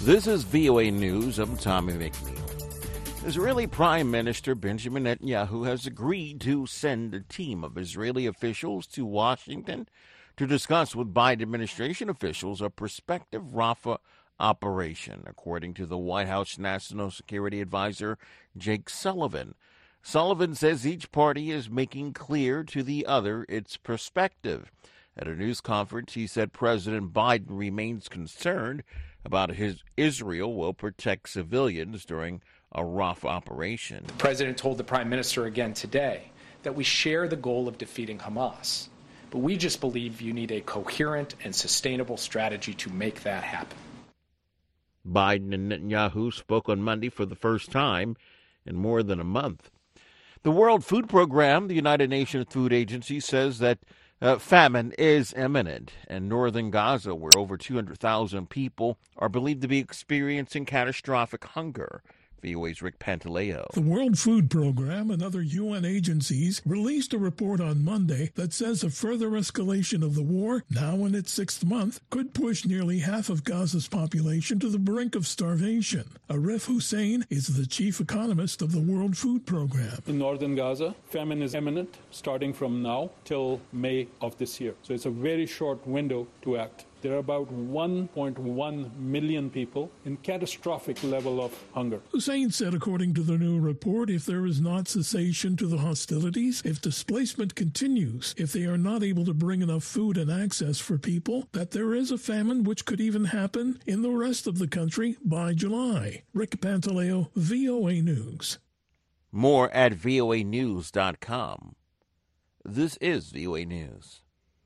This is VOA News. I'm Tommy McNeil. Israeli Prime Minister Benjamin Netanyahu has agreed to send a team of Israeli officials to Washington to discuss with Biden administration officials a prospective Rafah operation, according to the White House National Security Advisor Jake Sullivan. Sullivan says each party is making clear to the other its perspective. At a news conference, he said President Biden remains concerned about his Israel will protect civilians during a Rafah operation. The president told the prime minister again today that we share the goal of defeating Hamas, but we just believe you need a coherent and sustainable strategy to make that happen. Biden and Netanyahu spoke on Monday for the first time in more than a month. The World Food Program, the United Nations Food Agency, says that famine is imminent in northern Gaza, where over 200,000 people are believed to be experiencing catastrophic hunger. VOA's Rick Pantaleo. The World Food Program and other UN agencies released a report on Monday that says a further escalation of the war, now in its sixth month, could push nearly half of Gaza's population to the brink of starvation. Arif Hussein is the chief economist of the World Food Program. In northern Gaza, famine is imminent starting from now till May of this year. So it's a very short window to act. There are about 1.1 million people in catastrophic level of hunger. Hussein said, according to the new report, if there is not cessation to the hostilities, if displacement continues, if they are not able to bring enough food and access for people, that there is a famine which could even happen in the rest of the country by July. Rick Pantaleo, VOA News. More at voanews.com. This is VOA News.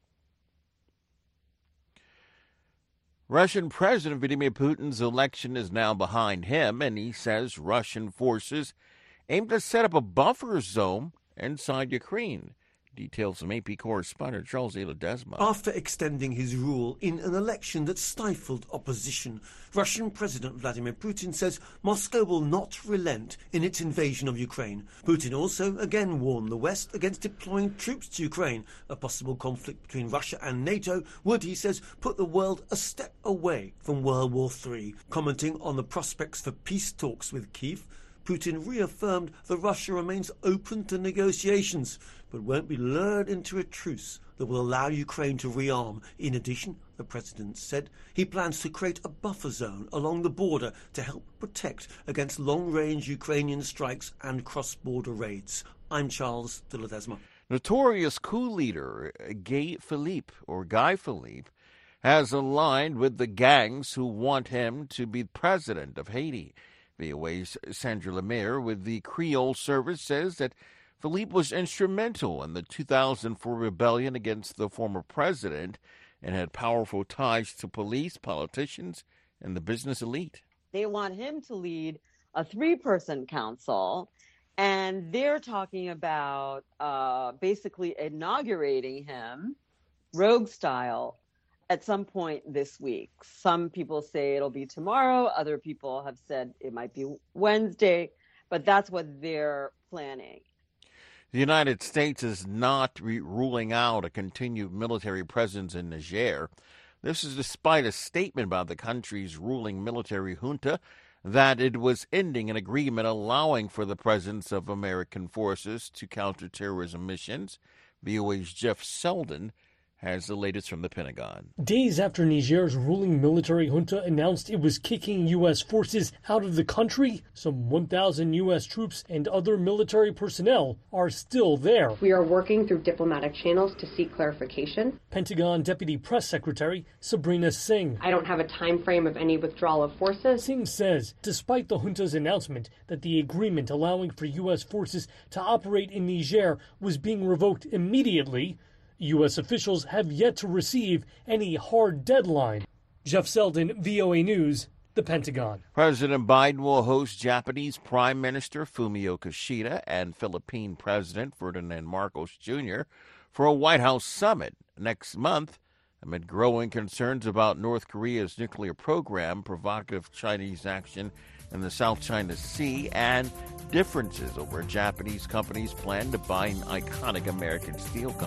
Russian President Vladimir Putin's election is now behind him, and he says Russian forces aim to set up a buffer zone inside Ukraine. Details from AP correspondent Charles A. Ledesma. After extending his rule in an election that stifled opposition, Russian President Vladimir Putin says Moscow will not relent in its invasion of Ukraine. Putin also again warned the West against deploying troops to Ukraine. A possible conflict between Russia and NATO would, he says, put the world a step away from World War III. Commenting on the prospects for peace talks with Kyiv, Putin reaffirmed that Russia remains open to negotiations, but won't be lured into a truce that will allow Ukraine to rearm. In addition, the president said he plans to create a buffer zone along the border to help protect against long-range Ukrainian strikes and cross-border raids. I'm Charles de Ledesma. Notorious coup leader Guy Philippe has aligned with the gangs who want him to be president of Haiti. VOA's Sandra Lemire with the Creole Service says that Philippe was instrumental in the 2004 rebellion against the former president and had powerful ties to police, politicians, and the business elite. They want him to lead a 3-person council, and they're talking about basically inaugurating him, rogue style, at some point this week. Some people say it'll be tomorrow. Other people have said it might be Wednesday, but that's what they're planning. The United States is not ruling out a continued military presence in Niger. This is despite a statement by the country's ruling military junta that it was ending an agreement allowing for the presence of American forces to counter terrorism missions. VOA's Jeff Selden has the latest from the Pentagon. Days after Niger's ruling military junta announced it was kicking U.S. forces out of the country, some 1,000 U.S. troops and other military personnel are still there. We are working through diplomatic channels to seek clarification. Pentagon Deputy Press Secretary Sabrina Singh. I don't have a time frame of any withdrawal of forces. Singh says, despite the junta's announcement that the agreement allowing for U.S. forces to operate in Niger was being revoked immediately, U.S. officials have yet to receive any hard deadline. Jeff Selden, VOA News, the Pentagon. President Biden will host Japanese Prime Minister Fumio Kishida and Philippine President Ferdinand Marcos Jr. for a White House summit next month amid growing concerns about North Korea's nuclear program, provocative Chinese action in the South China Sea, and differences over a Japanese company's plan to buy an iconic American steel company.